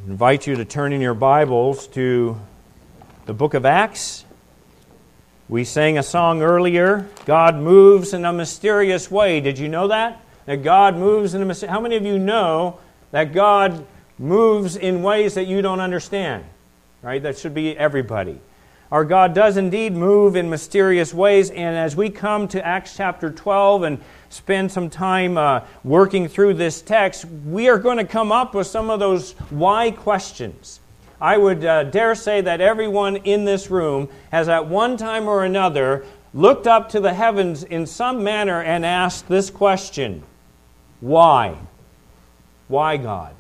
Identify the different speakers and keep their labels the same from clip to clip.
Speaker 1: invite you to turn in your Bibles to the book of Acts. We sang a song earlier, God moves in a mysterious way. Did you know that? That God moves in a mysterious way. How many of you know that God moves in ways that you don't understand? Right? That should be everybody. Our God does indeed move in mysterious ways, and as we come to Acts chapter 12 and spend some time working through this text, we are going to come up with some of those why questions. I would dare say that everyone in this room has at one time or another looked up to the heavens in some manner and asked this question: why? Why, God?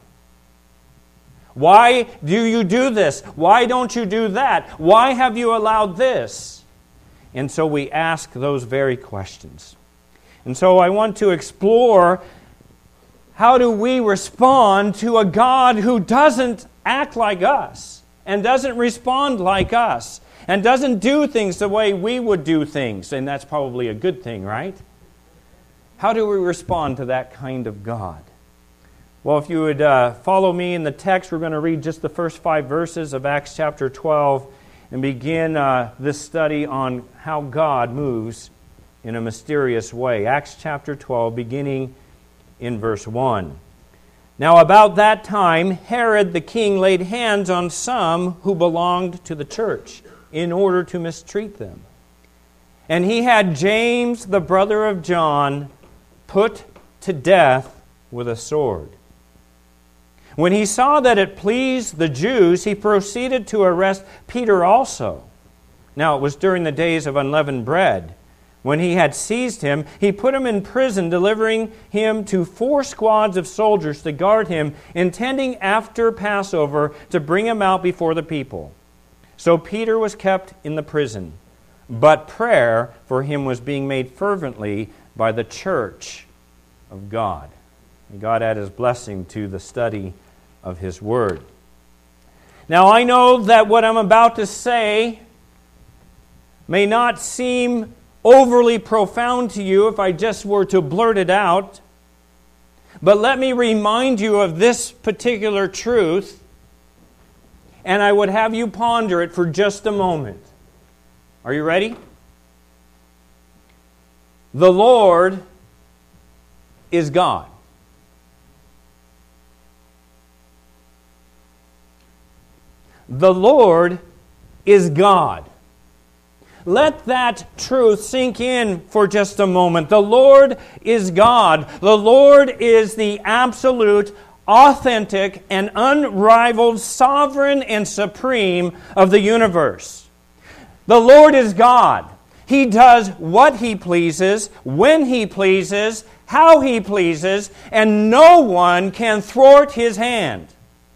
Speaker 1: Why do you do this? Why don't you do that? Why have you allowed this? And so we ask those very questions. And so I want to explore, how do we respond to a God who doesn't act like us and doesn't respond like us and doesn't do things the way we would do things? And that's probably a good thing, right? How do we respond to that kind of God? Well, if you would follow me in the text, we're going to read just the first 5 verses of Acts chapter 12 and begin this study on how God moves in a mysterious way. Acts chapter 12, beginning in verse 1. Now about that time, Herod the king laid hands on some who belonged to the church in order to mistreat them. And he had James, the brother of John, put to death with a sword. When he saw that it pleased the Jews, he proceeded to arrest Peter also. Now it was during the days of unleavened bread. When he had seized him, he put him in prison, delivering him to 4 squads of soldiers to guard him, intending after Passover to bring him out before the people. So Peter was kept in the prison, but prayer for him was being made fervently by the church of God. And God add His blessing to the study of His Word. Now I know that what I'm about to say may not seem overly profound to you if I just were to blurt it out, but let me remind you of this particular truth, and I would have you ponder it for just a moment. Are you ready? The Lord is God. The Lord is God. Let that truth sink in for just a moment. The Lord is God. The Lord is the absolute, authentic, and unrivaled sovereign and supreme of the universe. The Lord is God. He does what He pleases, when He pleases, how He pleases, and no one can thwart His hand.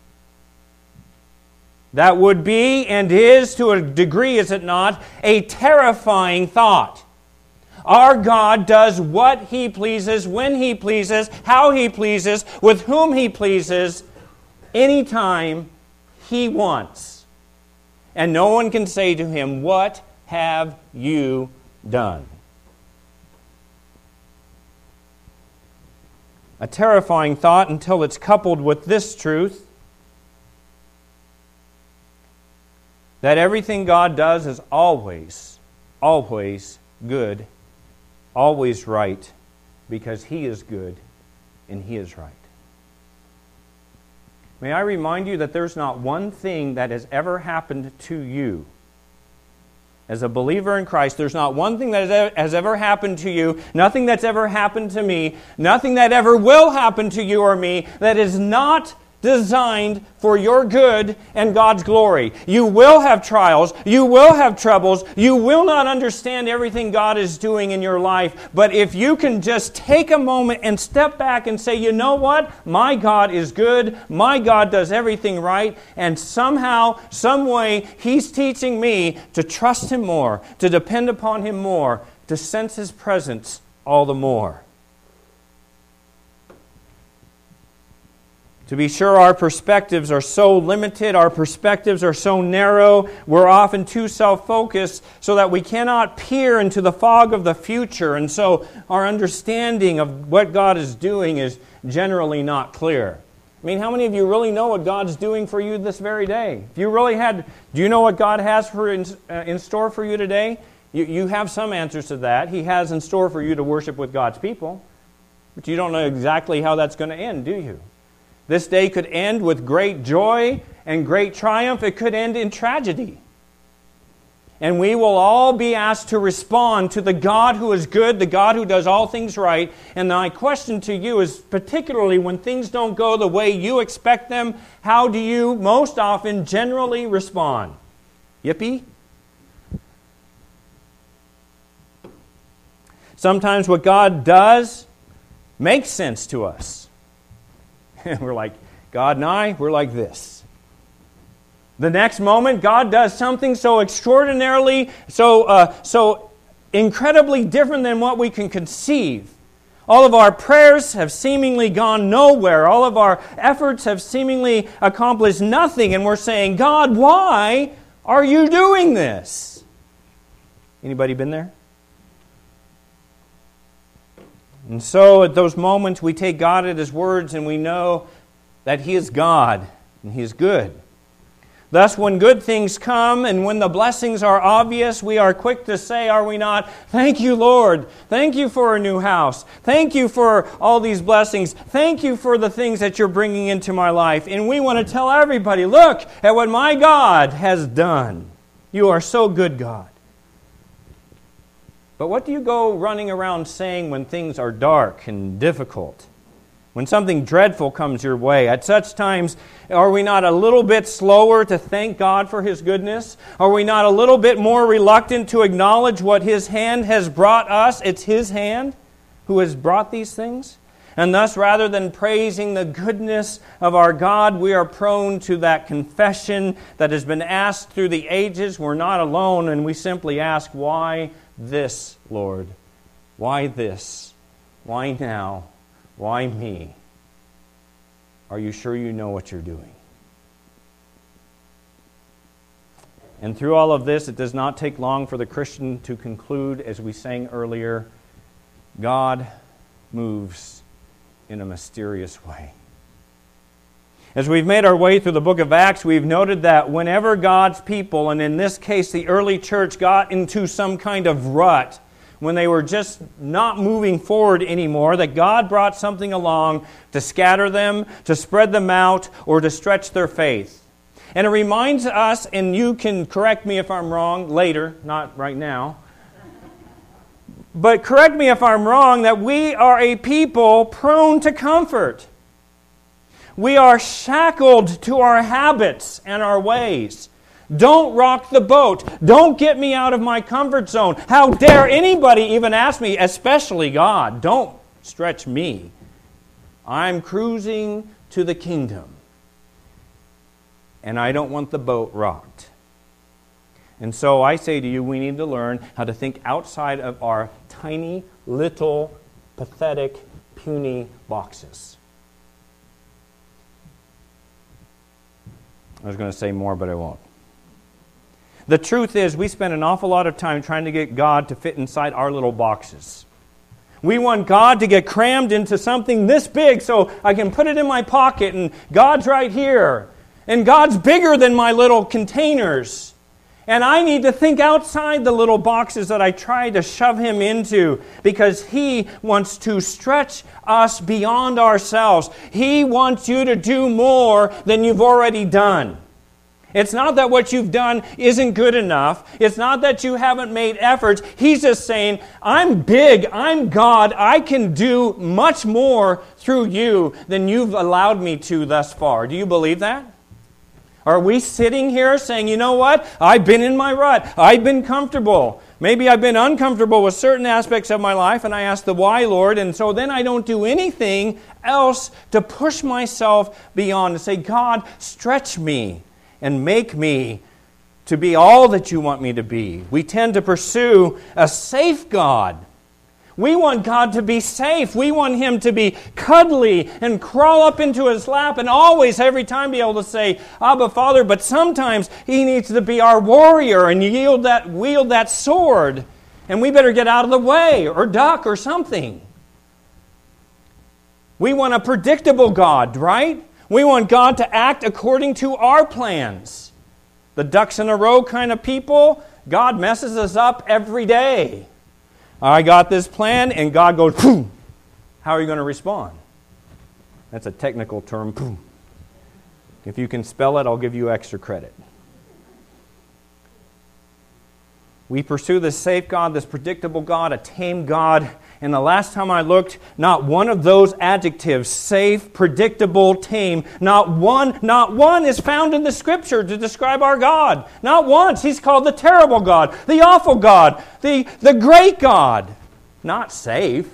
Speaker 1: That would be, and is to a degree, is it not, a terrifying thought. Our God does what He pleases, when He pleases, how He pleases, with whom He pleases, anytime He wants. And no one can say to Him, "What have you done?" A terrifying thought until it's coupled with this truth: that everything God does is always, always good, always right, because He is good and He is right. May I remind you that there's not one thing that has ever happened to you. As a believer in Christ, there's not one thing that has ever happened to you, nothing that's ever happened to me, nothing that ever will happen to you or me that is not designed for your good and God's glory. You will have trials. You will have troubles. You will not understand everything God is doing in your life. But if you can just take a moment and step back and say, you know what? My God is good. My God does everything right. And somehow, some way, He's teaching me to trust Him more, to depend upon Him more, to sense His presence all the more. To be sure, our perspectives are so limited, our perspectives are so narrow, we're often too self-focused so that we cannot peer into the fog of the future, and so our understanding of what God is doing is generally not clear. I mean, how many of you really know what God's doing for you this very day? If you really do you know what God has in store for you today? You have some answers to that. He has in store for you to worship with God's people. But you don't know exactly how that's going to end, do you? This day could end with great joy and great triumph. It could end in tragedy. And we will all be asked to respond to the God who is good, the God who does all things right. And my question to you is, particularly when things don't go the way you expect them, how do you most often generally respond? Yippee? Sometimes what God does makes sense to us. And we're like, God and I, we're like this. The next moment, God does something so extraordinarily, so incredibly different than what we can conceive. All of our prayers have seemingly gone nowhere. All of our efforts have seemingly accomplished nothing. And we're saying, God, why are you doing this? Anybody been there? And so at those moments, we take God at His words and we know that He is God and He is good. Thus, when good things come and when the blessings are obvious, we are quick to say, are we not, thank you, Lord. Thank you for a new house. Thank you for all these blessings. Thank you for the things that you're bringing into my life. And we want to tell everybody, look at what my God has done. You are so good, God. But what do you go running around saying when things are dark and difficult? When something dreadful comes your way? At such times, are we not a little bit slower to thank God for His goodness? Are we not a little bit more reluctant to acknowledge what His hand has brought us? It's His hand who has brought these things. And thus, rather than praising the goodness of our God, we are prone to that confession that has been asked through the ages. We're not alone, and we simply ask, why this, Lord? Why this? Why now? Why me? Are you sure you know what you're doing? And through all of this, it does not take long for the Christian to conclude, as we sang earlier, God moves in a mysterious way. As we've made our way through the book of Acts, we've noted that whenever God's people, and in this case the early church, got into some kind of rut, when they were just not moving forward anymore, that God brought something along to scatter them, to spread them out, or to stretch their faith. And it reminds us, and you can correct me if I'm wrong later, not right now, but correct me if I'm wrong, that we are a people prone to comfort. We are shackled to our habits and our ways. Don't rock the boat. Don't get me out of my comfort zone. How dare anybody even ask me, especially God. Don't stretch me. I'm cruising to the kingdom. And I don't want the boat rocked. And so I say to you, we need to learn how to think outside of our tiny, little, pathetic, puny boxes. I was going to say more, but I won't. The truth is, we spend an awful lot of time trying to get God to fit inside our little boxes. We want God to get crammed into something this big so I can put it in my pocket and God's right here. And God's bigger than my little containers. And I need to think outside the little boxes that I try to shove Him into because He wants to stretch us beyond ourselves. He wants you to do more than you've already done. It's not that what you've done isn't good enough. It's not that you haven't made efforts. He's just saying, I'm big, I'm God, I can do much more through you than you've allowed me to thus far. Do you believe that? Are we sitting here saying, you know what? I've been in my rut. I've been comfortable. Maybe I've been uncomfortable with certain aspects of my life, and I ask the why, Lord, and so then I don't do anything else to push myself beyond, to say, God, stretch me and make me to be all that you want me to be. We tend to pursue a safe God. We want God to be safe. We want Him to be cuddly and crawl up into His lap and always, every time, be able to say, Abba, Father. But sometimes He needs to be our warrior and wield that sword. And we better get out of the way or duck or something. We want a predictable God, right? We want God to act according to our plans. The ducks in a row kind of people, God messes us up every day. I got this plan, and God goes, boom. How are you going to respond? That's a technical term, boom. If you can spell it, I'll give you extra credit. We pursue this safe God, this predictable God, a tame God. And the last time I looked, not one of those adjectives, safe, predictable, tame, not one is found in the Scripture to describe our God. Not once. He's called the terrible God, the awful God, the great God. Not safe.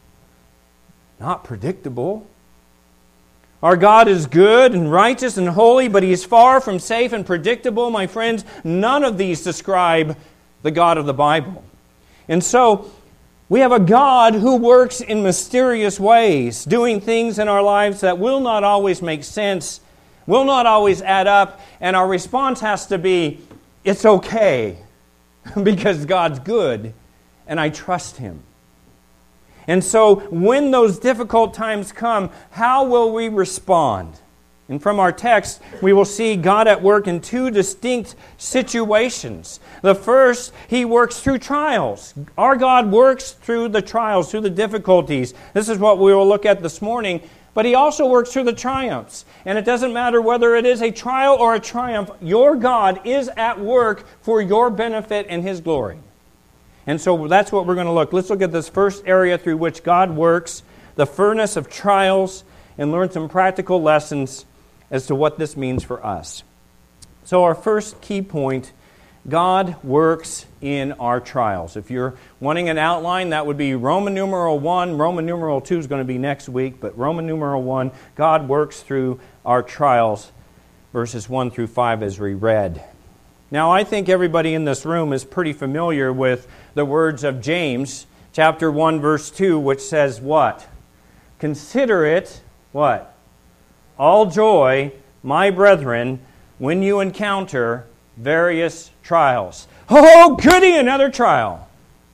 Speaker 1: Not predictable. Our God is good and righteous and holy, but He is far from safe and predictable, my friends. None of these describe the God of the Bible. And so, we have a God who works in mysterious ways, doing things in our lives that will not always make sense, will not always add up, and our response has to be, it's okay, because God's good, and I trust Him. And so, when those difficult times come, how will we respond? And from our text, we will see God at work in two distinct situations. The first, He works through trials. Our God works through the trials, through the difficulties. This is what we will look at this morning. But He also works through the triumphs. And it doesn't matter whether it is a trial or a triumph, your God is at work for your benefit and His glory. And so that's what we're going to look. Let's look at this first area through which God works, the furnace of trials, and learn some practical lessons as to what this means for us. So our first key point, God works in our trials. If you're wanting an outline, that would be Roman numeral 1. Roman numeral 2 is going to be next week, but Roman numeral 1, God works through our trials, verses 1 through 5 as we read. Now, I think everybody in this room is pretty familiar with the words of James, chapter 1, verse 2, which says what? Consider it, what? All joy, my brethren, when you encounter various trials. Oh, goody, another trial.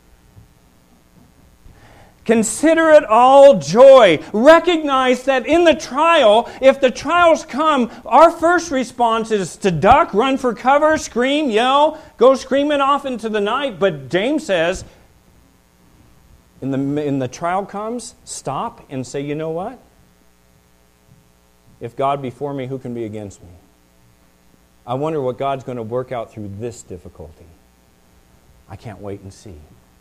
Speaker 1: Consider it all joy. Recognize that in the trial, if the trials come, our first response is to duck, run for cover, scream, yell, go screaming off into the night. But James says, in the trial comes, stop and say, you know what? If God be for me, who can be against me? I wonder what God's going to work out through this difficulty. I can't wait and see.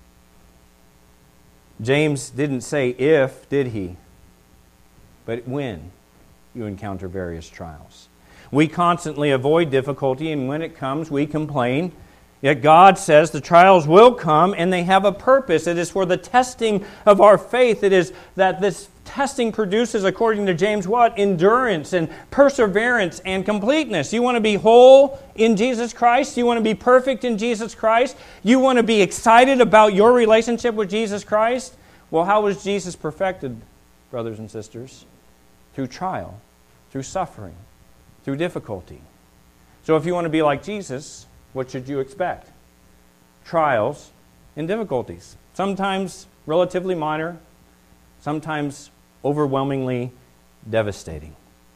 Speaker 1: James didn't say if, did he? But when you encounter various trials. We constantly avoid difficulty, and when it comes, we complain. Yet God says the trials will come, and they have a purpose. It is for the testing of our faith. It is that this testing produces, according to James, what? Endurance and perseverance and completeness. You want to be whole in Jesus Christ? You want to be perfect in Jesus Christ? You want to be excited about your relationship with Jesus Christ? Well, how was Jesus perfected, brothers and sisters? Through trial, through suffering, through difficulty. So if you want to be like Jesus, what should you expect? Trials and difficulties. Sometimes relatively minor, sometimes overwhelmingly devastating.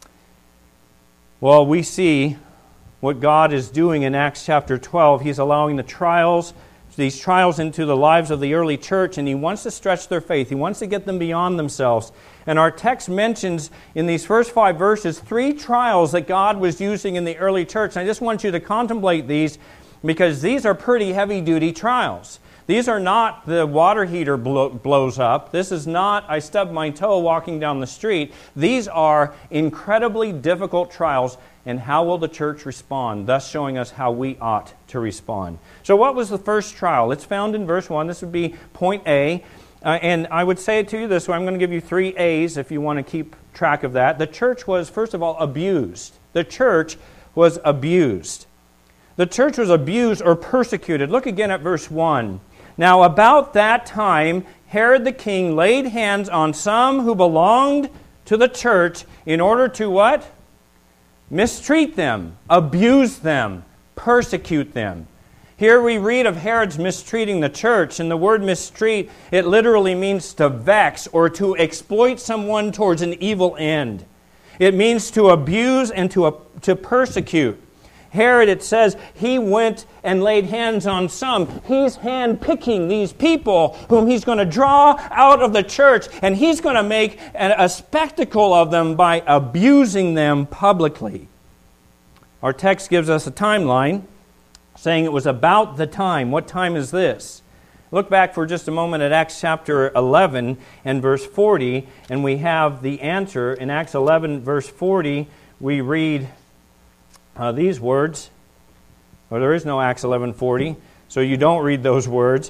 Speaker 1: Well, we see what God is doing in Acts chapter 12. He's allowing these trials into the lives of the early church, and He wants to stretch their faith. He wants to get them beyond themselves. And our text mentions in these first 5 verses 3 trials that God was using in the early church. And I just want you to contemplate these because these are pretty heavy-duty trials. These are not the water heater blows up. This is not I stubbed my toe walking down the street. These are incredibly difficult trials. And how will the church respond? Thus showing us how we ought to respond. So what was the first trial? It's found in verse 1. This would be point A. And I would say it to you this way. I'm going to give you 3 A's if you want to keep track of that. The church was, first of all, abused. The church was abused. The church was abused or persecuted. Look again at verse 1. Now about that time, Herod the king laid hands on some who belonged to the church in order to what? Mistreat them, abuse them, persecute them. Here we read of Herod's mistreating the church, and the word mistreat, it literally means to vex or to exploit someone towards an evil end. It means to abuse and to persecute. Herod, it says, he went and laid hands on some. He's hand-picking these people whom he's going to draw out of the church, and he's going to make a spectacle of them by abusing them publicly. Our text gives us a timeline, saying it was about the time. What time is this? Look back for just a moment at Acts chapter 11 and verse 40, and we have the answer. In Acts 11, verse 40, we read these words. Well, there is no Acts 11:40, so you don't read those words.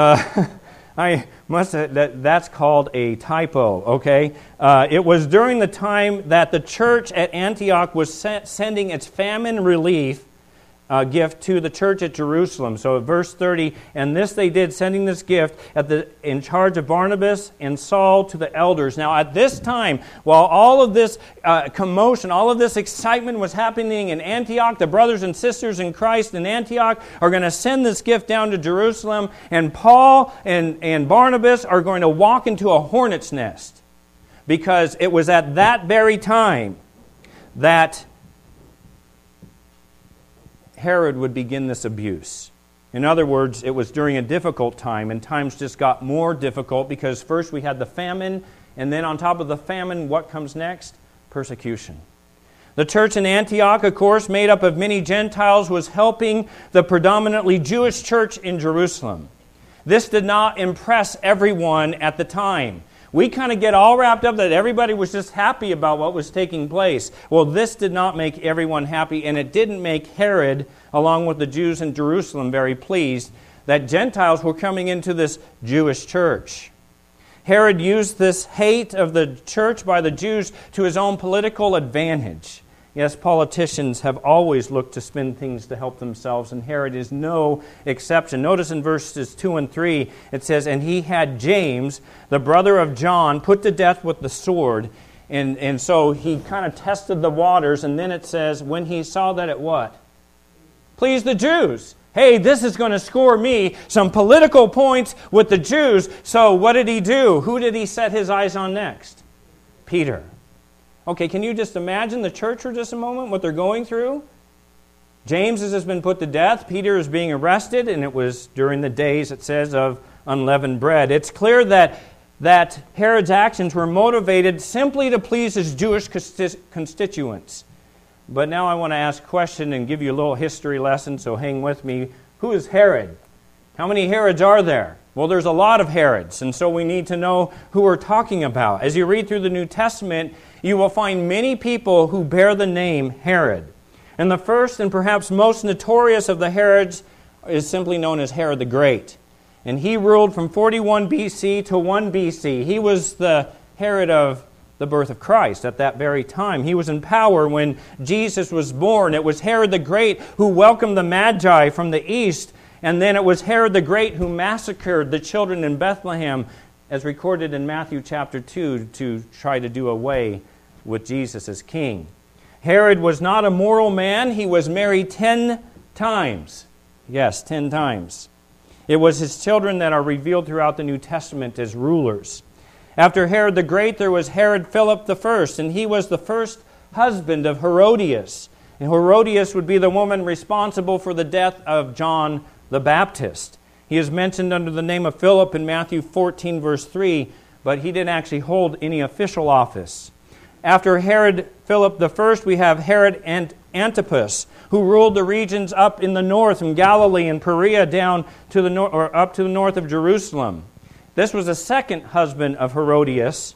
Speaker 1: That's called a typo, okay? It was during the time that the church at Antioch was sending its famine relief gift to the church at Jerusalem. So at verse 30, and this they did, sending this gift in charge of Barnabas and Saul to the elders. Now at this time, while all of this commotion, all of this excitement was happening in Antioch, the brothers and sisters in Christ in Antioch are going to send this gift down to Jerusalem, and Paul and Barnabas are going to walk into a hornet's nest, because it was at that very time that Herod would begin this abuse. In other words, it was during a difficult time, and times just got more difficult because first we had the famine, and then on top of the famine, what comes next? Persecution. The church in Antioch, of course, made up of many Gentiles, was helping the predominantly Jewish church in Jerusalem. This did not impress everyone at the time. We kind of get all wrapped up that everybody was just happy about what was taking place. Well, this did not make everyone happy, and it didn't make Herod, along with the Jews in Jerusalem, very pleased that Gentiles were coming into this Jewish church. Herod used this hate of the church by the Jews to his own political advantage. Yes, politicians have always looked to spin things to help themselves, and Herod is no exception. Notice in verses 2 and 3, it says, and he had James, the brother of John, put to death with the sword. And so he kind of tested the waters, and then it says, when he saw that it what? Pleased the Jews. Hey, this is going to score me some political points with the Jews. So what did he do? Who did he set his eyes on next? Peter. Okay, can you just imagine the church for just a moment, what they're going through? James has just been put to death. Peter is being arrested, and it was during the days, it says, of unleavened bread. It's clear that Herod's actions were motivated simply to please his Jewish constituents. But now I want to ask a question and give you a little history lesson, so hang with me. Who is Herod? How many Herods are there? Well, there's a lot of Herods, and so we need to know who we're talking about. As you read through the New Testament, you will find many people who bear the name Herod. And the first and perhaps most notorious of the Herods is simply known as Herod the Great. And he ruled from 41 BC to 1 BC. He was the Herod of the birth of Christ at that very time. He was in power when Jesus was born. It was Herod the Great who welcomed the Magi from the east. And then it was Herod the Great who massacred the children in Bethlehem, as recorded in Matthew chapter 2, to try to do away with Jesus as king. Herod was not a moral man. He was married 10 times. Yes, 10 times. It was his children that are revealed throughout the New Testament as rulers. After Herod the Great, there was Herod Philip I, and he was the first husband of Herodias. And Herodias would be the woman responsible for the death of John the Baptist. He is mentioned under the name of Philip in Matthew 14, verse 3, but he didn't actually hold any official office. After Herod Philip I, we have Herod Antipas, who ruled the regions up in the north, from Galilee and Perea down to the up to the north of Jerusalem. This was the second husband of Herodias,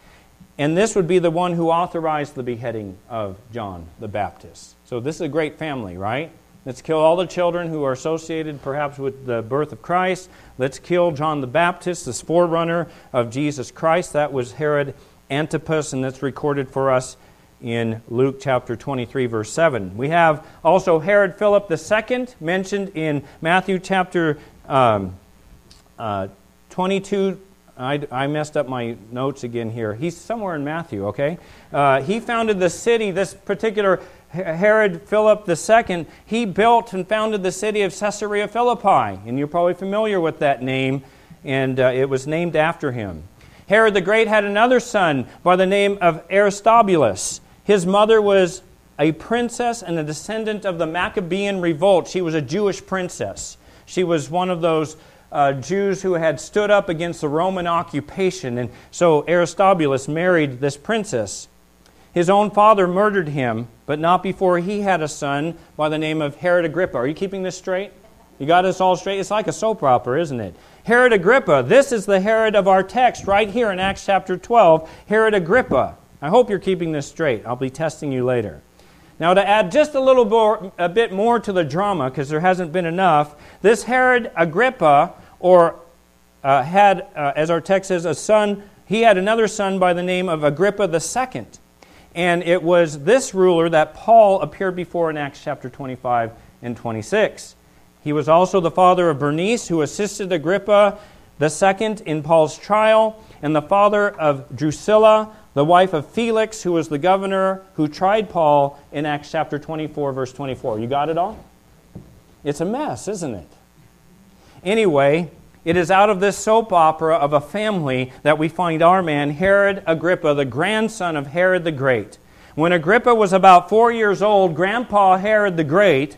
Speaker 1: and this would be the one who authorized the beheading of John the Baptist. So this is a great family, right? Let's kill all the children who are associated perhaps with the birth of Christ. Let's kill John the Baptist, this forerunner of Jesus Christ. That was Herod Antipas, and that's recorded for us in Luke chapter 23, verse 7. We have also Herod Philip II, mentioned in Matthew chapter 22. I messed up my notes again here. He's somewhere in Matthew, okay? He founded the city, this particular Herod Philip II, he built and founded the city of Caesarea Philippi. And you're probably familiar with that name, and it was named after him. Herod the Great had another son by the name of Aristobulus. His mother was a princess and a descendant of the Maccabean revolt. She was a Jewish princess. She was one of those Jews who had stood up against the Roman occupation. And so Aristobulus married this princess. His own father murdered him, but not before he had a son by the name of Herod Agrippa. Are you keeping this straight? You got us all straight? It's like a soap opera, isn't it? Herod Agrippa. This is the Herod of our text right here in Acts chapter 12. Herod Agrippa. I hope you're keeping this straight. I'll be testing you later. Now, to add just a bit more to the drama, because there hasn't been enough, this Herod Agrippa, had, as our text says, a son. He had another son by the name of Agrippa II. And it was this ruler that Paul appeared before in Acts chapter 25 and 26. He was also the father of Bernice, who assisted Agrippa II in Paul's trial, and the father of Drusilla, the wife of Felix, who was the governor who tried Paul in Acts chapter 24, verse 24. You got it all? It's a mess, isn't it? Anyway, it is out of this soap opera of a family that we find our man, Herod Agrippa, the grandson of Herod the Great. When Agrippa was about 4 years old, Grandpa Herod the Great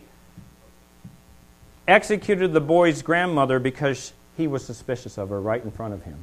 Speaker 1: executed the boy's grandmother because he was suspicious of her right in front of him.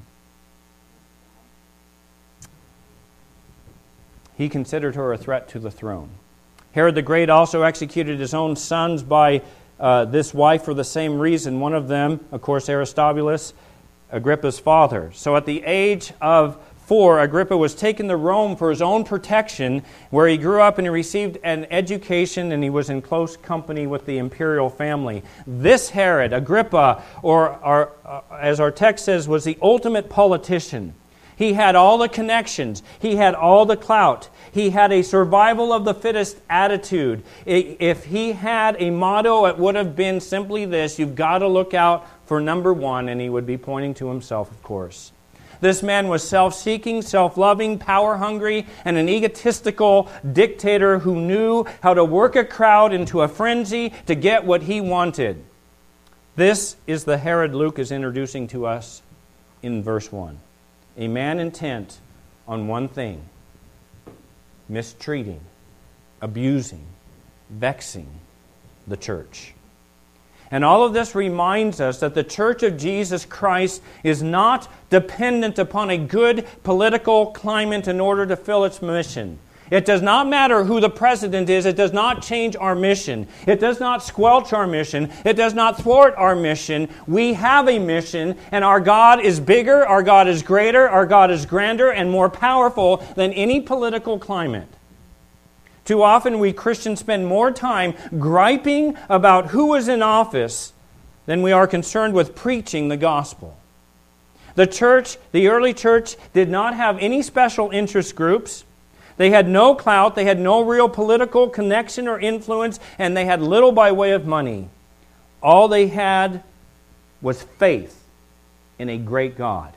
Speaker 1: He considered her a threat to the throne. Herod the Great also executed his own sons by this wife for the same reason. One of them, of course, Aristobulus, Agrippa's father. So at the age of 4, Agrippa was taken to Rome for his own protection, where he grew up and he received an education, and he was in close company with the imperial family. This Herod, Agrippa, as our text says, was the ultimate politician. He had all the connections. He had all the clout. He had a survival of the fittest attitude. If he had a motto, it would have been simply this: you've got to look out for number one, and he would be pointing to himself, of course. This man was self-seeking, self-loving, power-hungry, and an egotistical dictator who knew how to work a crowd into a frenzy to get what he wanted. This is the Herod Luke is introducing to us in verse 1. A man intent on one thing: mistreating, abusing, vexing the church. And all of this reminds us that the Church of Jesus Christ is not dependent upon a good political climate in order to fill its mission. It does not matter who the president is. It does not change our mission. It does not squelch our mission. It does not thwart our mission. We have a mission, and our God is bigger, our God is greater, our God is grander and more powerful than any political climate. Too often we Christians spend more time griping about who is in office than we are concerned with preaching the gospel. The church, the early church, did not have any special interest groups. They had no clout, they had no real political connection or influence, and they had little by way of money. All they had was faith in a great God.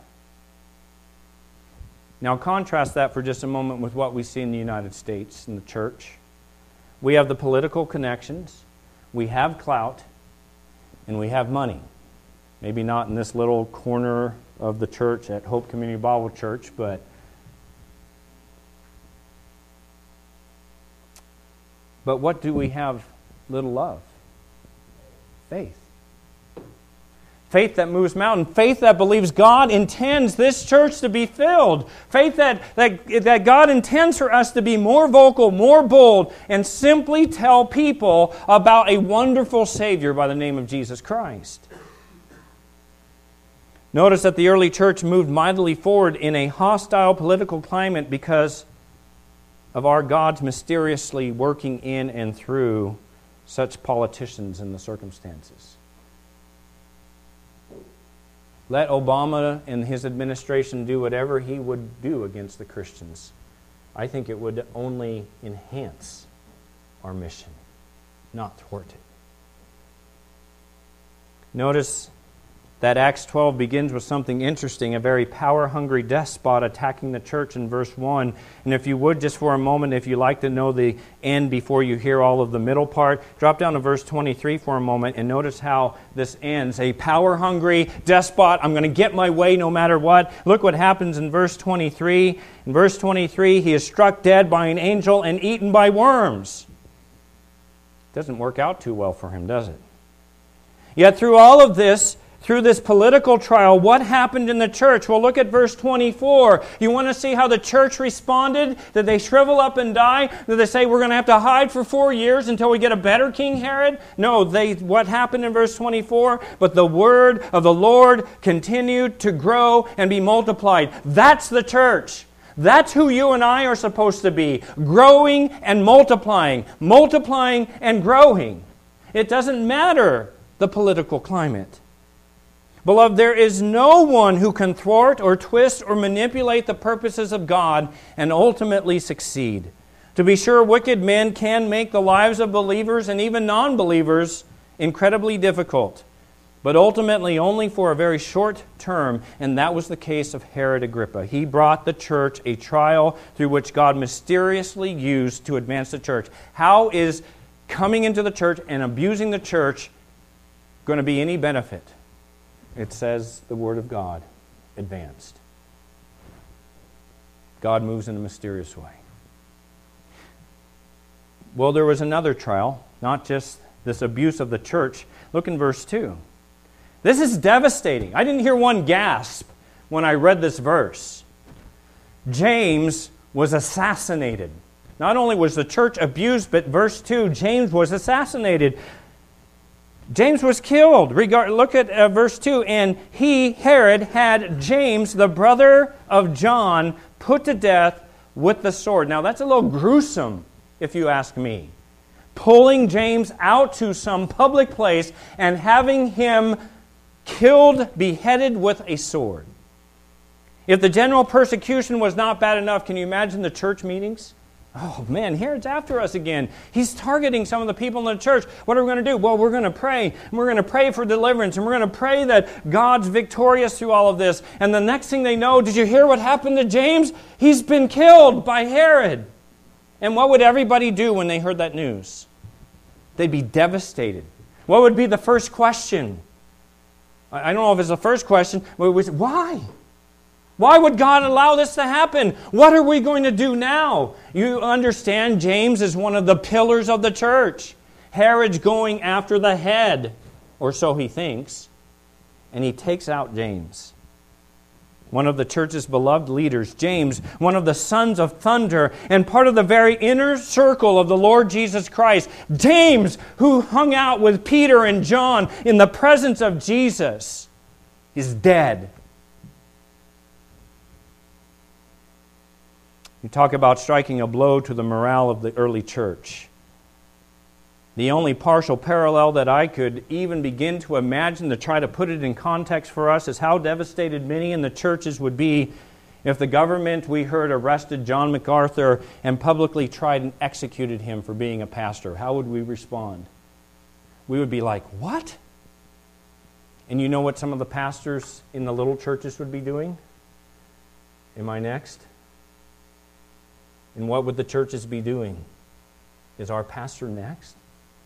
Speaker 1: Now contrast that for just a moment with what we see in the United States in the church. We have the political connections, we have clout, and we have money. Maybe not in this little corner of the church at Hope Community Bible Church, but what do we have little of? Faith. Faith that moves mountains. Faith that believes God intends this church to be filled. Faith that God intends for us to be more vocal, more bold, and simply tell people about a wonderful Savior by the name of Jesus Christ. Notice that the early church moved mightily forward in a hostile political climate because of our God's mysteriously working in and through such politicians and the circumstances. Let Obama and his administration do whatever he would do against the Christians. I think it would only enhance our mission, not thwart it. Notice that Acts 12 begins with something interesting, a very power-hungry despot attacking the church in verse 1. And if you would, just for a moment, if you like to know the end before you hear all of the middle part, drop down to verse 23 for a moment and notice how this ends. A power-hungry despot, I'm going to get my way no matter what. Look what happens in verse 23. In verse 23, he is struck dead by an angel and eaten by worms. Doesn't work out too well for him, does it? Yet through all of this, through this political trial, what happened in the church? Well, look at verse 24. You want to see how the church responded? Did they shrivel up and die? Did they say, we're going to have to hide for 4 years until we get a better King Herod? No, what happened in verse 24? But the word of the Lord continued to grow and be multiplied. That's the church. That's who you and I are supposed to be. Growing and multiplying. Multiplying and growing. It doesn't matter the political climate. Beloved, there is no one who can thwart or twist or manipulate the purposes of God and ultimately succeed. To be sure, wicked men can make the lives of believers and even non-believers incredibly difficult, but ultimately only for a very short term, and that was the case of Herod Agrippa. He brought the church a trial through which God mysteriously used to advance the church. How is coming into the church and abusing the church going to be any benefit? It says the Word of God advanced. God moves in a mysterious way. Well, there was another trial, not just this abuse of the church. Look in verse 2. This is devastating. I didn't hear one gasp when I read this verse. James was assassinated. Not only was the church abused, but verse 2, James was assassinated. James was killed. Look at verse 2. And he, Herod, had James, the brother of John, put to death with the sword. Now that's a little gruesome, if you ask me. Pulling James out to some public place and having him killed, beheaded with a sword. If the general persecution was not bad enough, can you imagine the church meetings? Oh man, Herod's after us again. He's targeting some of the people in the church. What are we going to do? Well, we're going to pray. And we're going to pray for deliverance. And we're going to pray that God's victorious through all of this. And the next thing they know, did you hear what happened to James? He's been killed by Herod. And what would everybody do when they heard that news? They'd be devastated. What would be the first question? I don't know if it's the first question, but it was, why? Why would God allow this to happen? What are we going to do now? You understand, James is one of the pillars of the church. Herod's going after the head, or so he thinks, and he takes out James. One of the church's beloved leaders, James, one of the sons of thunder, and part of the very inner circle of the Lord Jesus Christ. James, who hung out with Peter and John in the presence of Jesus, is dead. You talk about striking a blow to the morale of the early church. The only partial parallel that I could even begin to imagine to try to put it in context for us is how devastated many in the churches would be if the government, we heard, arrested John MacArthur and publicly tried and executed him for being a pastor. How would we respond? We would be like, what? And you know what some of the pastors in the little churches would be doing? Am I next? And what would the churches be doing? Is our pastor next?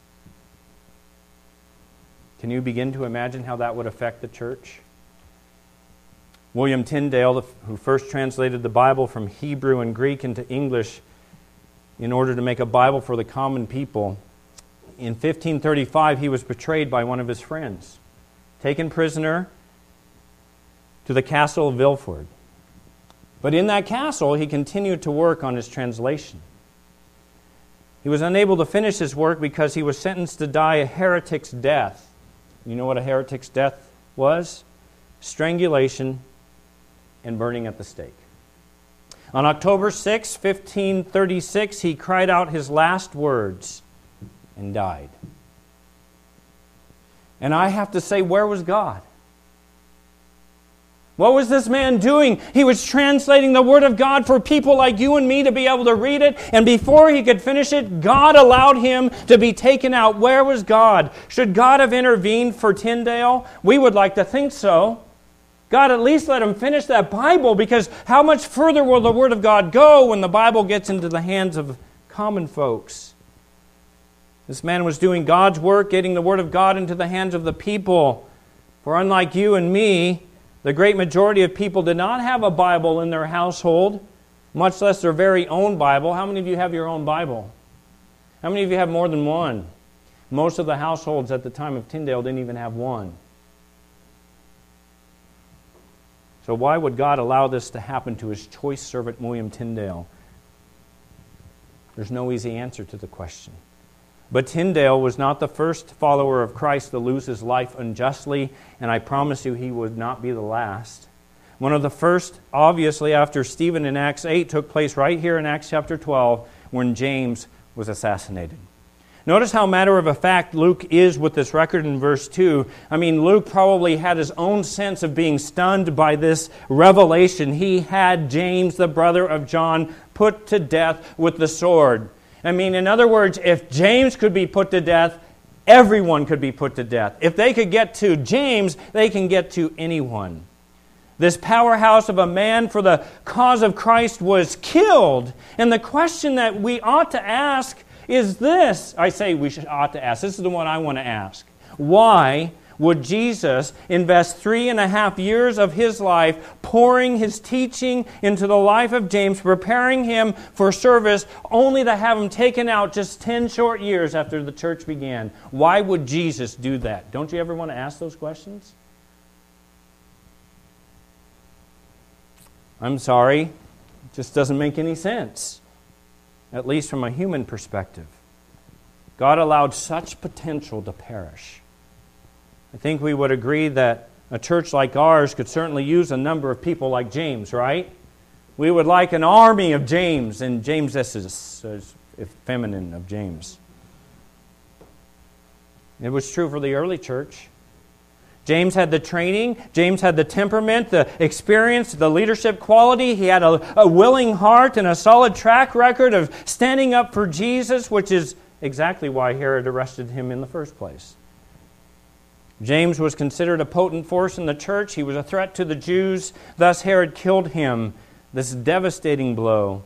Speaker 1: Can you begin to imagine how that would affect the church? William Tyndale, who first translated the Bible from Hebrew and Greek into English in order to make a Bible for the common people, in 1535 he was betrayed by one of his friends, taken prisoner to the castle of Vilford. But in that castle, he continued to work on his translation. He was unable to finish his work because he was sentenced to die a heretic's death. You know what a heretic's death was? Strangulation and burning at the stake. On October 6, 1536, he cried out his last words and died. And I have to say, where was God? What was this man doing? He was translating the Word of God for people like you and me to be able to read it. And before he could finish it, God allowed him to be taken out. Where was God? Should God have intervened for Tyndale? We would like to think so. God at least let him finish that Bible, because how much further will the Word of God go when the Bible gets into the hands of common folks? This man was doing God's work, getting the Word of God into the hands of the people. For unlike you and me, the great majority of people did not have a Bible in their household, much less their very own Bible. How many of you have your own Bible? How many of you have more than one? Most of the households at the time of Tyndale didn't even have one. So why would God allow this to happen to His choice servant, William Tyndale? There's no easy answer to the question. But Tyndale was not the first follower of Christ to lose his life unjustly, and I promise you he would not be the last. One of the first, obviously, after Stephen in Acts 8, took place right here in Acts chapter 12, when James was assassinated. Notice how matter of fact Luke is with this record in verse 2. I mean, Luke probably had his own sense of being stunned by this revelation. He had James, the brother of John, put to death with the sword. I mean, in other words, if James could be put to death, everyone could be put to death. If they could get to James, they can get to anyone. This powerhouse of a man for the cause of Christ was killed. And the question that we ought to ask is this. I say ought to ask. This is the one I want to ask. Why would Jesus invest 3.5 years of His life pouring His teaching into the life of James, preparing him for service, only to have him taken out just 10 short years after the church began? Why would Jesus do that? Don't you ever want to ask those questions? I'm sorry, it just doesn't make any sense, at least from a human perspective. God allowed such potential to perish. I think we would agree that a church like ours could certainly use a number of people like James, right? We would like an army of James, and James is feminine of James. It was true for the early church. James had the training, James had the temperament, the experience, the leadership quality. He had a willing heart and a solid track record of standing up for Jesus, which is exactly why Herod arrested him in the first place. James was considered a potent force in the church. He was a threat to the Jews. Thus Herod killed him. This devastating blow.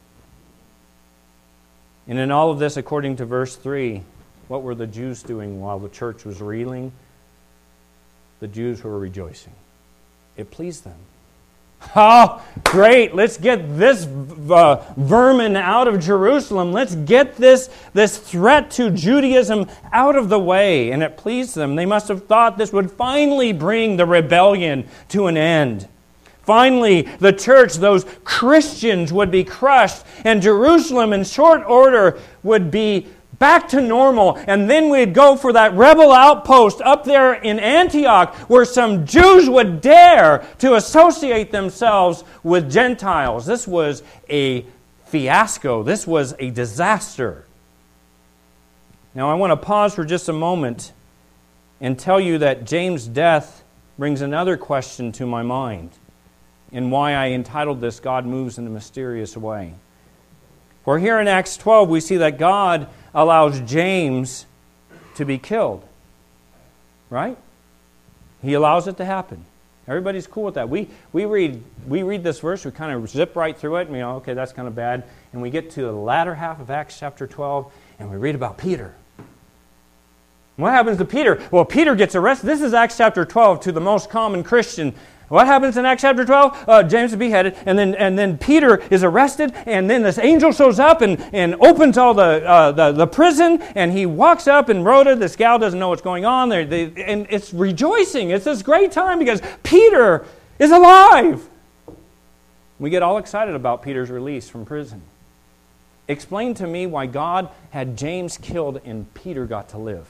Speaker 1: And in all of this, according to verse 3, what were the Jews doing while the church was reeling? The Jews were rejoicing. It pleased them. Oh, great. Let's get this vermin out of Jerusalem. Let's get this threat to Judaism out of the way. And it pleased them. They must have thought this would finally bring the rebellion to an end. Finally, the church, those Christians, would be crushed, and Jerusalem in short order would be back to normal, and then we'd go for that rebel outpost up there in Antioch where some Jews would dare to associate themselves with Gentiles. This was a fiasco. This was a disaster. Now I want to pause for just a moment and tell you that James' death brings another question to my mind, and why I entitled this, God Moves in a Mysterious Way. For here in Acts 12 we see that God allows James to be killed. Right? He allows it to happen. Everybody's cool with that. We read this verse, we kind of zip right through it, and we go, okay, that's kind of bad. And we get to the latter half of Acts chapter 12, and we read about Peter. What happens to Peter? Well, Peter gets arrested. This is Acts chapter 12 to the most common Christian. What happens in Acts chapter 12? James is beheaded, and then Peter is arrested, and then this angel shows up and opens all the prison, and he walks up, and Rhoda, this gal, doesn't know what's going on. And it's rejoicing. It's this great time because Peter is alive. We get all excited about Peter's release from prison. Explain to me why God had James killed and Peter got to live.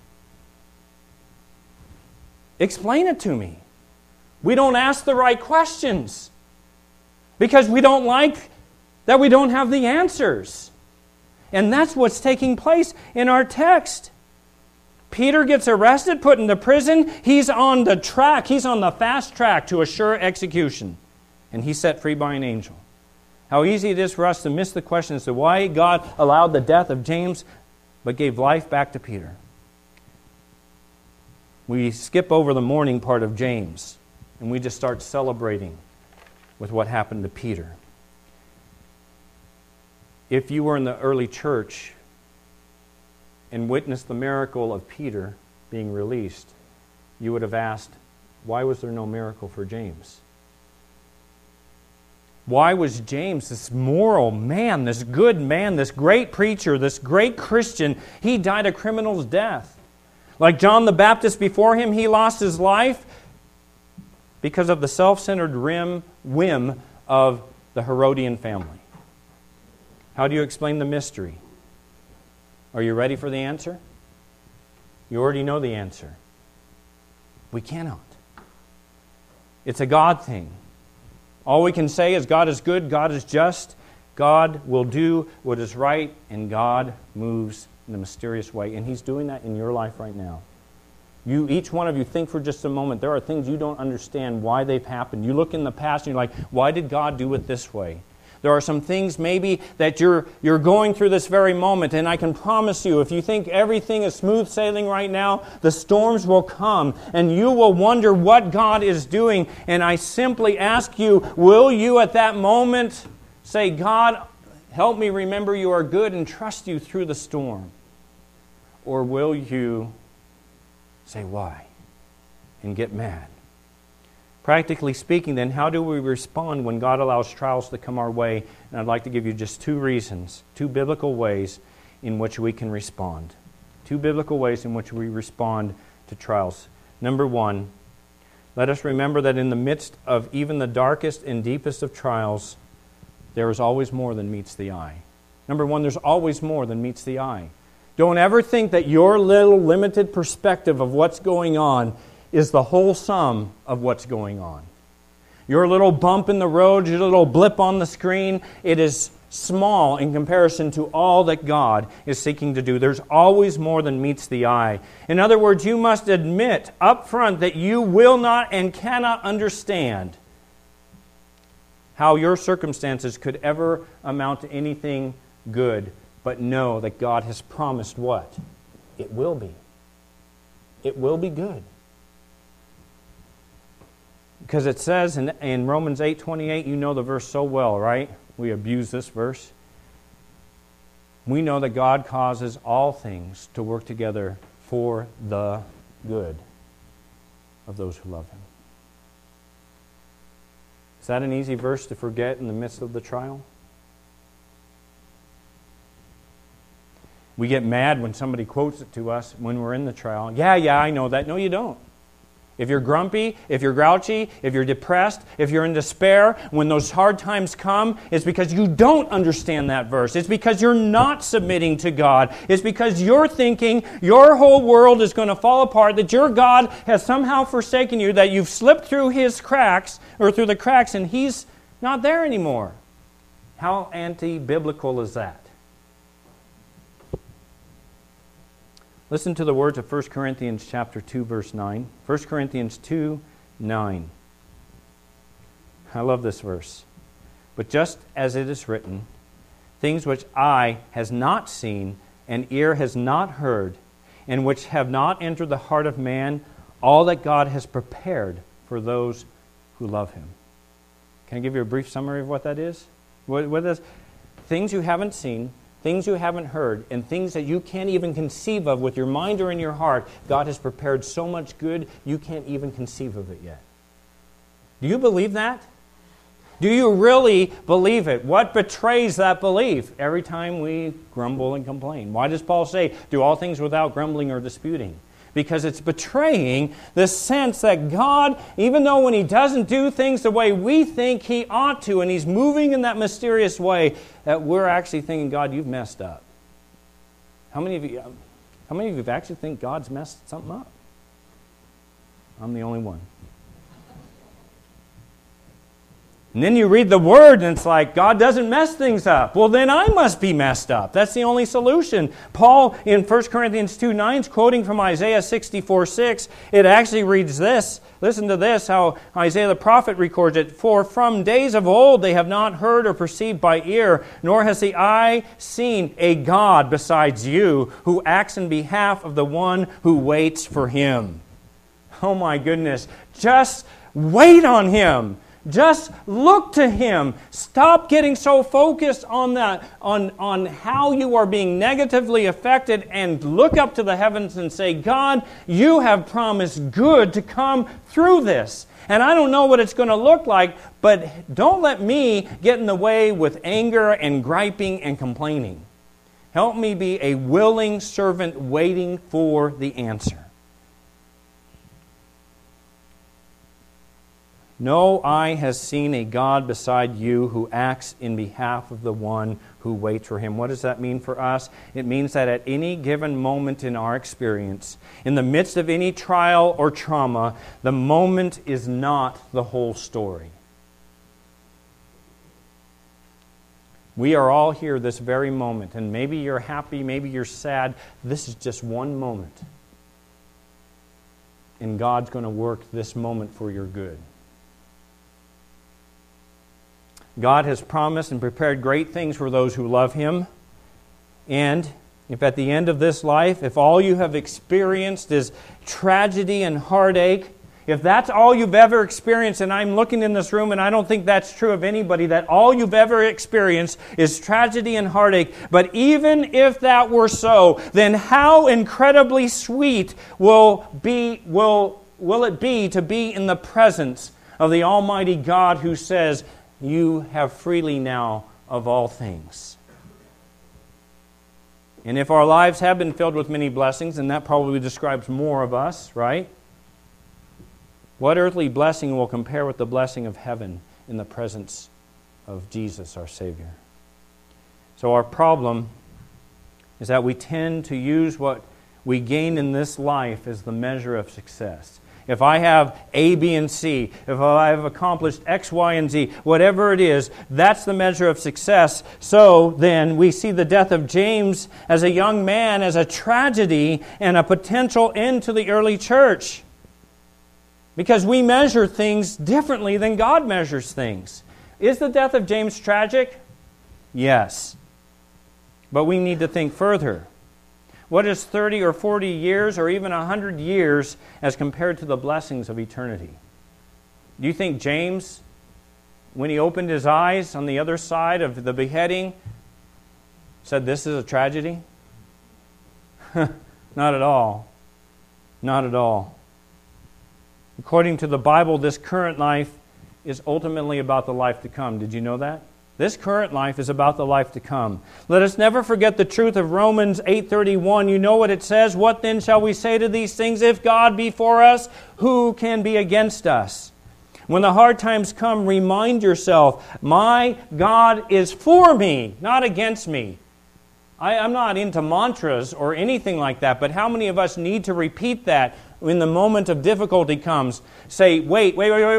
Speaker 1: Explain it to me. We don't ask the right questions because we don't like that we don't have the answers. And that's what's taking place in our text. Peter gets arrested, put into prison. He's on the track. He's on the fast track to a sure execution. And he's set free by an angel. How easy it is for us to miss the question as to why God allowed the death of James but gave life back to Peter. We skip over the mourning part of James and we just start celebrating with what happened to Peter. If you were in the early church and witnessed the miracle of Peter being released, you would have asked, why was there no miracle for James? Why was James, this moral man, this good man, this great preacher, this great Christian, he died a criminal's death? Like John the Baptist before him, he lost his life because of the self-centered whim of the Herodian family. How do you explain the mystery? Are you ready for the answer? You already know the answer. We cannot. It's a God thing. All we can say is God is good, God is just, God will do what is right, and God moves in a mysterious way. And He's doing that in your life right now. Each one of you, think for just a moment. There are things you don't understand why they've happened. You look in the past and you're like, why did God do it this way? There are some things maybe that you're going through this very moment, and I can promise you, if you think everything is smooth sailing right now, the storms will come, and you will wonder what God is doing. And I simply ask you, will you at that moment say, God, help me remember you are good and trust you through the storm? Or will you say, why? And get mad? Practically speaking, then, how do we respond when God allows trials to come our way? And I'd like to give you just two reasons, two biblical ways in which we can respond. Two biblical ways in which we respond to trials. Number one, let us remember that in the midst of even the darkest and deepest of trials, there is always more than meets the eye. Number one, there's always more than meets the eye. Don't ever think that your little limited perspective of what's going on is the whole sum of what's going on. Your little bump in the road, your little blip on the screen, it is small in comparison to all that God is seeking to do. There's always more than meets the eye. In other words, you must admit up front that you will not and cannot understand how your circumstances could ever amount to anything good, but know that God has promised what? It will be. It will be good. Because it says in Romans 8:28, you know the verse so well, right? We abuse this verse. We know that God causes all things to work together for the good of those who love Him. Is that an easy verse to forget in the midst of the trial? We get mad when somebody quotes it to us when we're in the trial. Yeah, I know that. No, you don't. If you're grumpy, if you're grouchy, if you're depressed, if you're in despair, when those hard times come, it's because you don't understand that verse. It's because you're not submitting to God. It's because you're thinking your whole world is going to fall apart, that your God has somehow forsaken you, that you've slipped through His cracks, or through the cracks, and He's not there anymore. How anti-biblical is that? Listen to the words of 1 Corinthians chapter 2, verse 9. 1 Corinthians 2, 9. I love this verse. But just as it is written, things which eye has not seen and ear has not heard, and which have not entered the heart of man, all that God has prepared for those who love Him. Can I give you a brief summary of what that is? What is things you haven't seen, things you haven't heard, and things that you can't even conceive of with your mind or in your heart. God has prepared so much good, you can't even conceive of it yet. Do you believe that? Do you really believe it? What betrays that belief? Every time we grumble and complain. Why does Paul say, do all things without grumbling or disputing? Because it's betraying the sense that God, even though when He doesn't do things the way we think He ought to, and He's moving in that mysterious way, that we're actually thinking, God, you've messed up. How many of you actually think God's messed something up? I'm the only one. And then you read the Word and it's like, God doesn't mess things up. Well, then I must be messed up. That's the only solution. Paul in 1 Corinthians 2:9 is quoting from Isaiah 64:6. It actually reads this. Listen to this, how Isaiah the prophet records it. For from days of old they have not heard or perceived by ear, nor has the eye seen a God besides you, who acts in behalf of the one who waits for Him. Oh my goodness. Just wait on Him. Just look to Him. Stop getting so focused on that, on how you are being negatively affected, and look up to the heavens and say, God, you have promised good to come through this. And I don't know what it's going to look like, but don't let me get in the way with anger and griping and complaining. Help me be a willing servant waiting for the answer. No eye has seen a God beside you who acts in behalf of the one who waits for Him. What does that mean for us? It means that at any given moment in our experience, in the midst of any trial or trauma, the moment is not the whole story. We are all here this very moment, and maybe you're happy, maybe you're sad. This is just one moment. And God's going to work this moment for your good. God has promised and prepared great things for those who love Him. And if at the end of this life, if all you have experienced is tragedy and heartache, if that's all you've ever experienced, and I'm looking in this room and I don't think that's true of anybody, that all you've ever experienced is tragedy and heartache, but even if that were so, then how incredibly sweet will it be to be in the presence of the Almighty God who says, you have freely now of all things. And if our lives have been filled with many blessings, and that probably describes more of us, right? What earthly blessing will compare with the blessing of heaven in the presence of Jesus, our Savior? So our problem is that we tend to use what we gain in this life as the measure of success. If I have A, B, and C, if I have accomplished X, Y, and Z, whatever it is, that's the measure of success. So then we see the death of James as a young man as a tragedy and a potential end to the early church. Because we measure things differently than God measures things. Is the death of James tragic? Yes. But we need to think further. What is 30 or 40 years or even 100 years as compared to the blessings of eternity? Do you think James, when he opened his eyes on the other side of the beheading, said this is a tragedy? Not at all. Not at all. According to the Bible, this current life is ultimately about the life to come. Did you know that? This current life is about the life to come. Let us never forget the truth of Romans 8:31. You know what it says? What then shall we say to these things? If God be for us, who can be against us? When the hard times come, remind yourself, my God is for me, not against me. I'm not into mantras or anything like that, but how many of us need to repeat that when the moment of difficulty comes? Say, wait.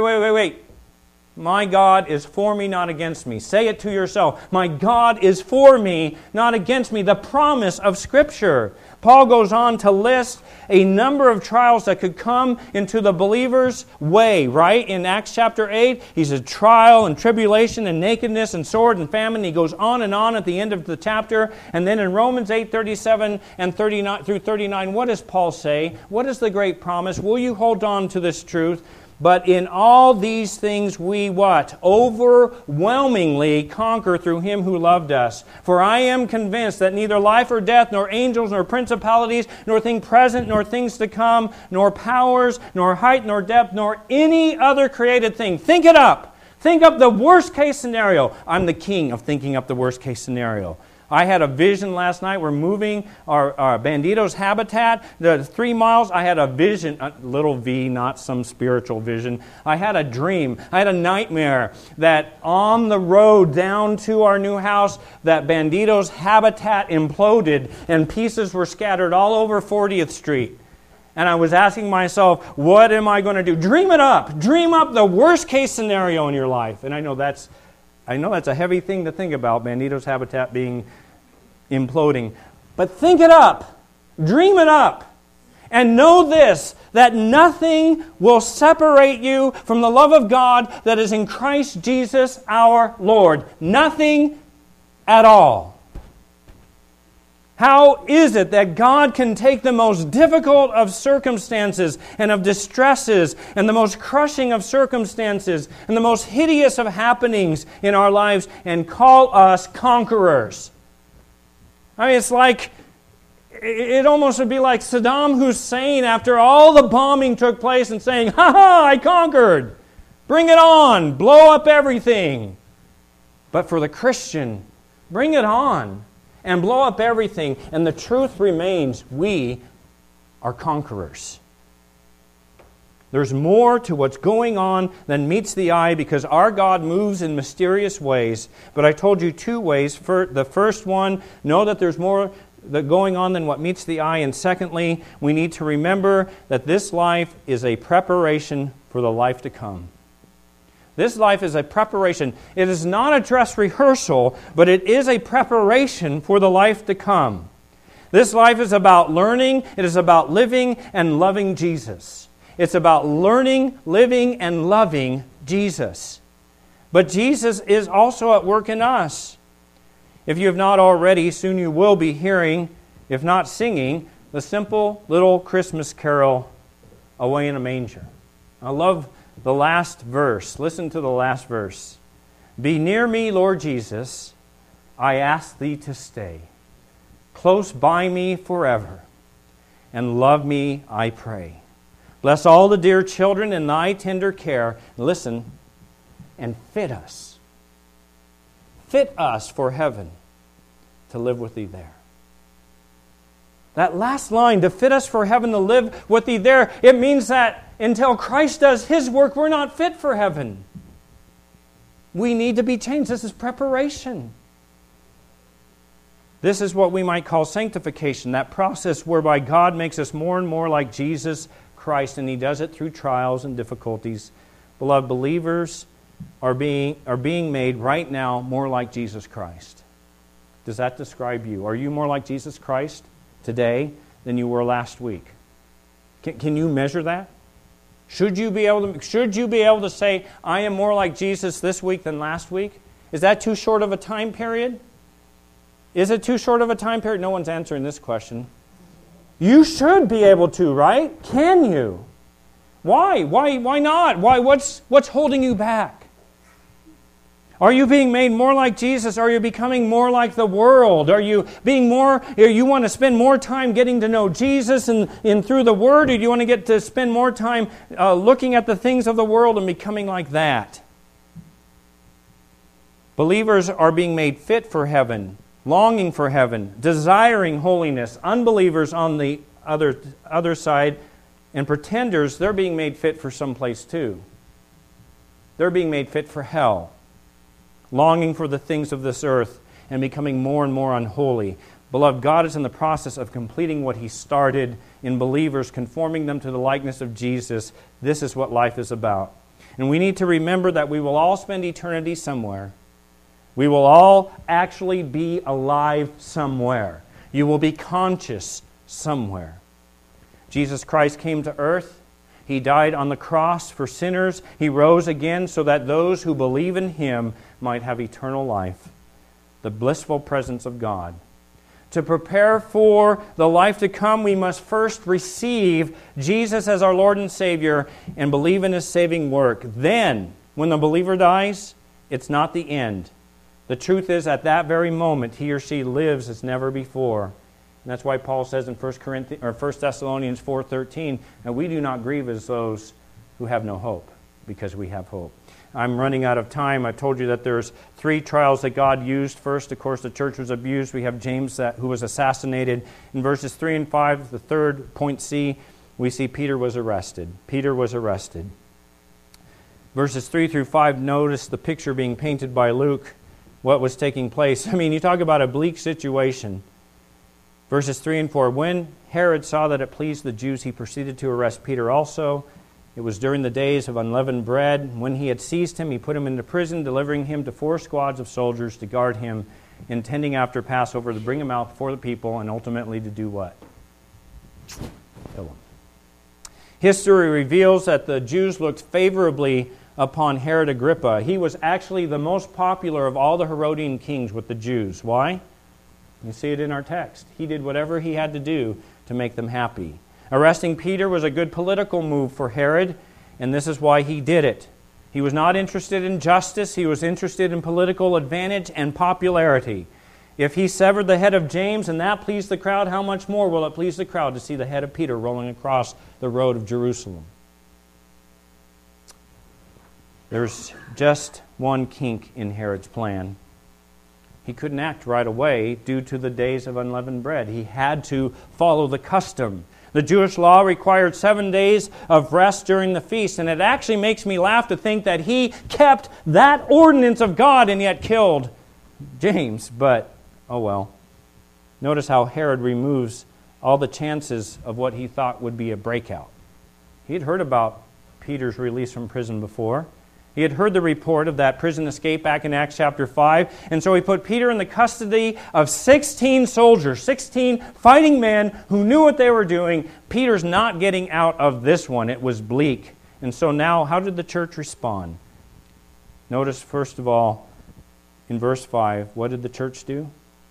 Speaker 1: My God is for me, not against me. Say it to yourself. My God is for me, not against me. The promise of Scripture. Paul goes on to list a number of trials that could come into the believer's way, right? In Acts chapter 8, he says trial and tribulation and nakedness and sword and famine. He goes on at the end of the chapter. And then in Romans 8:37 and 39 through 39, what does Paul say? What is the great promise? Will you hold on to this truth? But in all these things we what? Overwhelmingly conquer through Him who loved us. For I am convinced that neither life or death, nor angels, nor principalities, nor things present, nor things to come, nor powers, nor height, nor depth, nor any other created thing. Think it up. Think up the worst case scenario. I'm the king of thinking up the worst case scenario. I had a vision last night. We're moving our Banditos habitat. The 3 miles, I had a vision, a little V, not some spiritual vision. I had a dream. I had a nightmare that on the road down to our new house, that Banditos habitat imploded and pieces were scattered all over 40th Street. And I was asking myself, what am I going to do? Dream it up. Dream up the worst case scenario in your life. And I know that's a heavy thing to think about, Bandito's habitat being imploding. But think it up. Dream it up. And know this, that nothing will separate you from the love of God that is in Christ Jesus our Lord. Nothing at all. How is it that God can take the most difficult of circumstances and of distresses and the most crushing of circumstances and the most hideous of happenings in our lives and call us conquerors? I mean, it's like, it almost would be like Saddam Hussein after all the bombing took place and saying, "Ha ha, I conquered. Bring it on. Blow up everything." But for the Christian, bring it on. And blow up everything. And the truth remains, we are conquerors. There's more to what's going on than meets the eye because our God moves in mysterious ways. But I told you two ways. The first one, know that there's more going on than what meets the eye. And secondly, we need to remember that this life is a preparation for the life to come. This life is a preparation. It is not a dress rehearsal, but it is a preparation for the life to come. This life is about learning. It is about living and loving Jesus. It's about learning, living, and loving Jesus. But Jesus is also at work in us. If you have not already, soon you will be hearing, if not singing, the simple little Christmas carol, Away in a Manger. I love the last verse. Listen to the last verse. Be near me, Lord Jesus, I ask thee to stay. Close by me forever, and love me, I pray. Bless all the dear children in thy tender care. Listen, and fit us. Fit us for heaven to live with thee there. That last line, to fit us for heaven to live with thee there, it means that until Christ does His work, we're not fit for heaven. We need to be changed. This is preparation. This is what we might call sanctification, that process whereby God makes us more and more like Jesus Christ, and He does it through trials and difficulties. Beloved, believers are being made right now more like Jesus Christ. Does that describe you? Are you more like Jesus Christ today than you were last week? Can you measure that? Should you be able to say, I am more like Jesus this week than last week? Is that too short of a time period? Is it too short of a time period? No one's answering this question. You should be able to, right? Can you? Why? Why not? Why? What's holding you back? Are you being made more like Jesus? Are you becoming more like the world? Are you want to spend more time getting to know Jesus and through the Word? Or do you want to get to spend more time looking at the things of the world and becoming like that? Believers are being made fit for heaven, longing for heaven, desiring holiness. Unbelievers on the other side and pretenders, they're being made fit for someplace too. They're being made fit for hell, longing for the things of this earth and becoming more and more unholy. Beloved, God is in the process of completing what He started in believers, conforming them to the likeness of Jesus. This is what life is about. And we need to remember that we will all spend eternity somewhere. We will all actually be alive somewhere. You will be conscious somewhere. Jesus Christ came to earth. He died on the cross for sinners. He rose again so that those who believe in Him might have eternal life, the blissful presence of God. To prepare for the life to come, we must first receive Jesus as our Lord and Savior and believe in His saving work. Then, when the believer dies, it's not the end. The truth is, at that very moment, he or she lives as never before. And that's why Paul says in 1 Thessalonians 4:13, that we do not grieve as those who have no hope, because we have hope. I'm running out of time. I told you that there's 3 trials that God used. First, of course, the church was abused. We have James who was assassinated. In verses 3 and 5, the third point C, we see Peter was arrested. Peter was arrested. Verses 3 through 5, notice the picture being painted by Luke, what was taking place. I mean, you talk about a bleak situation. Verses 3 and 4, when Herod saw that it pleased the Jews, he proceeded to arrest Peter also. It was during the days of unleavened bread. When he had seized him, he put him into prison, delivering him to 4 squads of soldiers to guard him, intending after Passover to bring him out before the people and ultimately to do what? Kill him. History reveals that the Jews looked favorably upon Herod Agrippa. He was actually the most popular of all the Herodian kings with the Jews. Why? You see it in our text. He did whatever he had to do to make them happy. Arresting Peter was a good political move for Herod, and this is why he did it. He was not interested in justice. He was interested in political advantage and popularity. If he severed the head of James and that pleased the crowd, how much more will it please the crowd to see the head of Peter rolling across the road of Jerusalem? There's just one kink in Herod's plan. He couldn't act right away due to the days of unleavened bread. He had to follow the custom. The Jewish law required 7 days of rest during the feast, and it actually makes me laugh to think that he kept that ordinance of God and yet killed James. But, oh well. Notice how Herod removes all the chances of what he thought would be a breakout. He'd heard about Peter's release from prison before. He had heard the report of that prison escape back in Acts chapter 5, and so he put Peter in the custody of 16 soldiers, 16 fighting men who knew what they were doing. Peter's not getting out of this one. It was bleak. And so now, how did the church respond? Notice, first of all, in verse 5, what did the church do?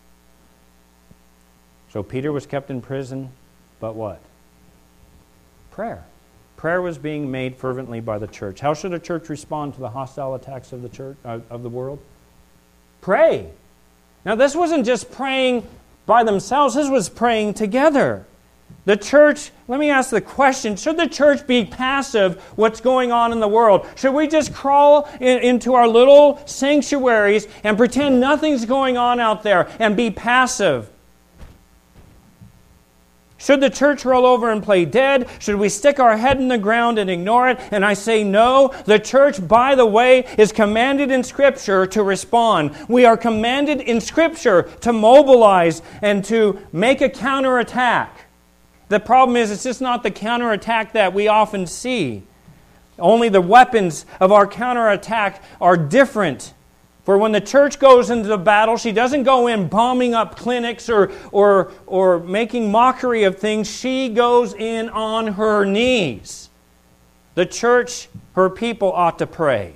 Speaker 1: So Peter was kept in prison, but what? Prayer. Prayer was being made fervently by the church. How should a church respond to the hostile attacks of the church of the world? Pray. Now, this wasn't just praying by themselves. This was praying together. The church, let me ask the question, should the church be passive what's going on in the world? Should we just crawl into our little sanctuaries and pretend nothing's going on out there and be passive? Should the church roll over and play dead? Should we stick our head in the ground and ignore it? And I say no. The church, by the way, is commanded in Scripture to respond. We are commanded in Scripture to mobilize and to make a counterattack. The problem is it's just not the counterattack that we often see. Only the weapons of our counterattack are different. For when the church goes into the battle, she doesn't go in bombing up clinics or making mockery of things. She goes in on her knees. The church, her people, ought to pray.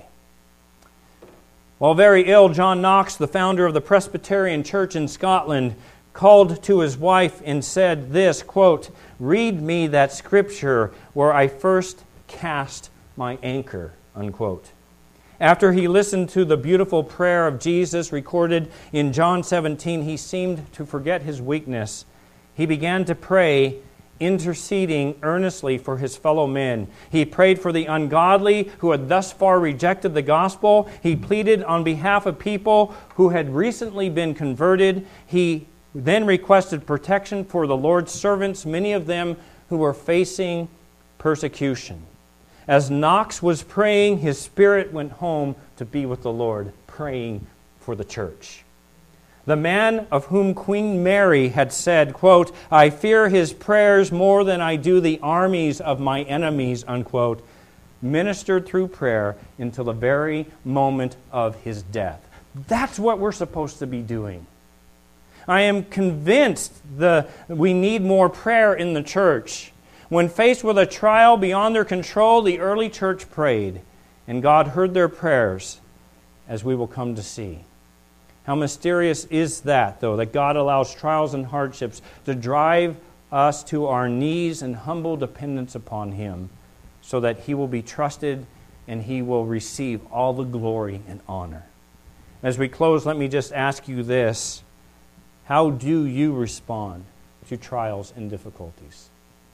Speaker 1: While very ill, John Knox, the founder of the Presbyterian Church in Scotland, called to his wife and said this, quote, "Read me that scripture where I first cast my anchor," unquote. After he listened to the beautiful prayer of Jesus recorded in John 17, he seemed to forget his weakness. He began to pray, interceding earnestly for his fellow men. He prayed for the ungodly who had thus far rejected the gospel. He pleaded on behalf of people who had recently been converted. He then requested protection for the Lord's servants, many of them who were facing persecution. As Knox was praying, his spirit went home to be with the Lord, praying for the church. The man of whom Queen Mary had said, quote, "I fear his prayers more than I do the armies of my enemies," unquote, ministered through prayer until the very moment of his death. That's what we're supposed to be doing. I am convinced we need more prayer in the church. When faced with a trial beyond their control, the early church prayed, and God heard their prayers, as we will come to see. How mysterious is that, though, that God allows trials and hardships to drive us to our knees in humble dependence upon Him, so that He will be trusted and He will receive all the glory and honor. As we close, let me just ask you this. How do you respond to trials and difficulties?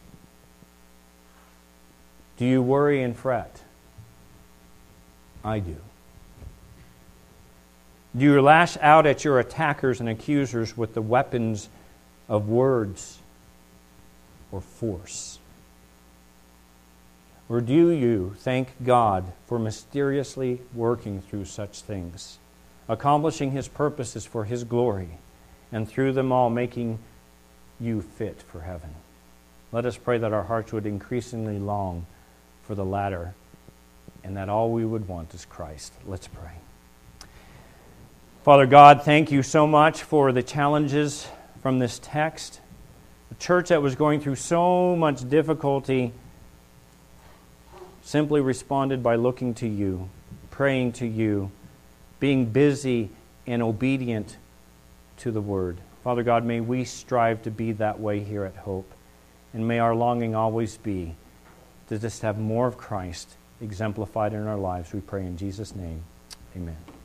Speaker 1: Do you worry and fret? I do. Do you lash out at your attackers and accusers with the weapons of words or force? Or do you thank God for mysteriously working through such things, accomplishing His purposes for His glory, and through them all making you fit for heaven. Let us pray that our hearts would increasingly long for the latter, and that all we would want is Christ. Let's pray. Father God, thank you so much for the challenges from this text. A church that was going through so much difficulty simply responded by looking to you, praying to you, being busy and obedient to the Word. Father God, may we strive to be that way here at Hope. And may our longing always be to just have more of Christ exemplified in our lives. We pray in Jesus' name. Amen.